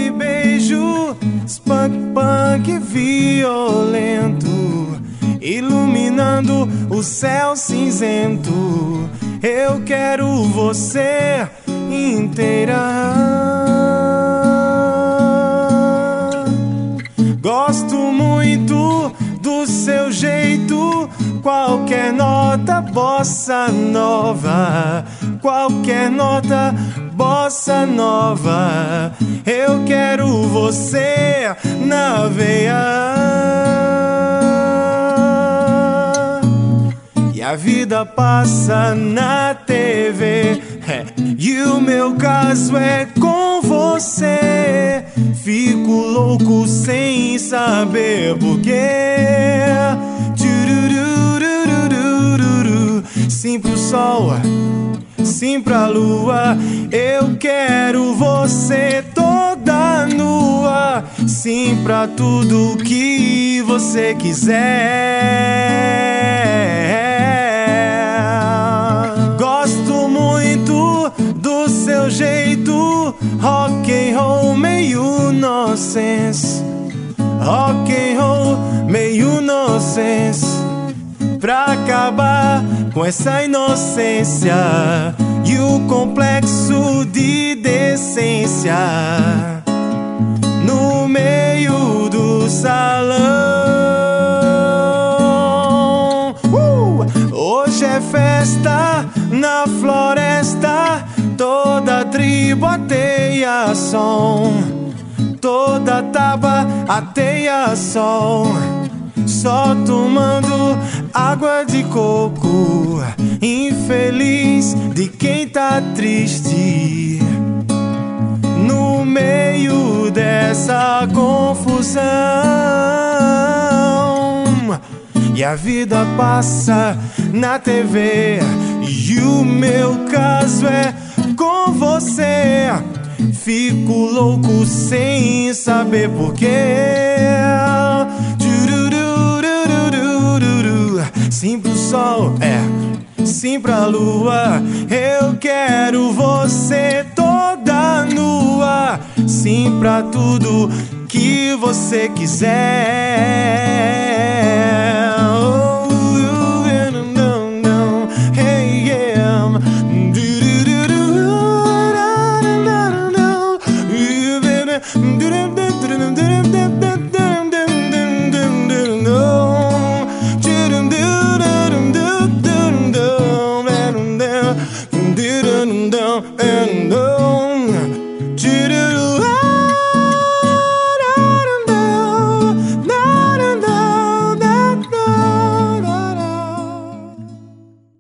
aquele beijo spunk punk violento, iluminando o céu cinzento. Eu quero você inteira. Gosto muito do seu jeito, qualquer nota bossa nova, qualquer nota bossa nova. Eu quero você na veia. E a vida passa na TV, e o meu caso é com você. Fico louco sem saber porquê. Sim pro sol, sim pra lua. Eu quero você toda nua. Sim pra tudo que você quiser. Gosto muito do seu jeito, rock and roll meio nonsense, rock and roll meio nonsense. Pra acabar com essa inocência e o complexo de decência no meio do salão. Hoje é festa na floresta, toda tribo ateia som, toda taba ateia som. Só tomando água de coco, infeliz de quem tá triste no meio dessa confusão. E a vida passa na TV, e o meu caso é com você. Fico louco sem saber porquê. Sim pro sol, sim pra lua. Eu quero você toda nua. Sim pra tudo que você quiser. And